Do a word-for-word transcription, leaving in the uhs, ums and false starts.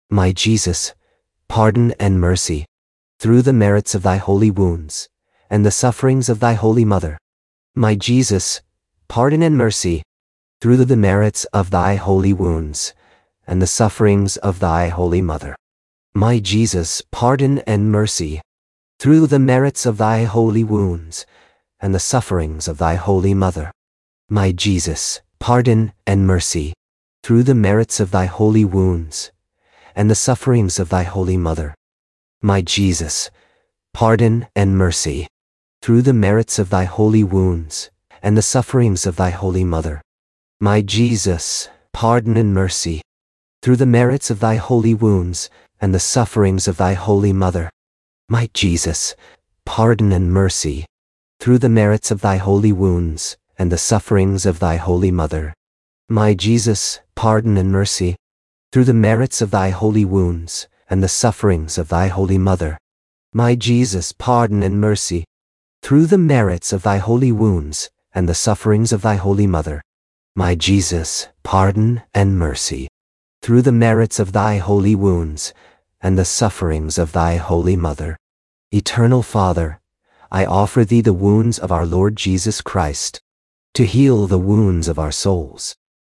My Jesus, pardon and mercy, through the merits of thy holy wounds, and the sufferings of thy holy mother. My Jesus, pardon and mercy, through the merits of thy holy wounds, and the sufferings of thy holy mother. My Jesus, pardon and mercy, through the merits of thy holy wounds, and the sufferings of thy holy mother. My Jesus, pardon and mercy, through the merits of thy holy wounds, and the sufferings of thy holy mother. My Jesus, pardon and mercy, through the merits of thy holy wounds, and the sufferings of thy holy mother. My Jesus, pardon and mercy, through the merits of thy holy wounds, and the sufferings of thy holy mother. My Jesus, pardon and mercy, through the merits of thy holy wounds, and the sufferings of thy holy mother. My Jesus, pardon and mercy, through the merits of thy holy wounds, and the sufferings of thy holy mother. My Jesus, pardon and mercy, through the merits of thy holy wounds, and the sufferings of thy holy mother. My Jesus, pardon and mercy, through the merits of thy holy wounds, and the sufferings of thy holy mother. Eternal Father, I offer thee the wounds of our Lord Jesus Christ, to heal the wounds of our souls.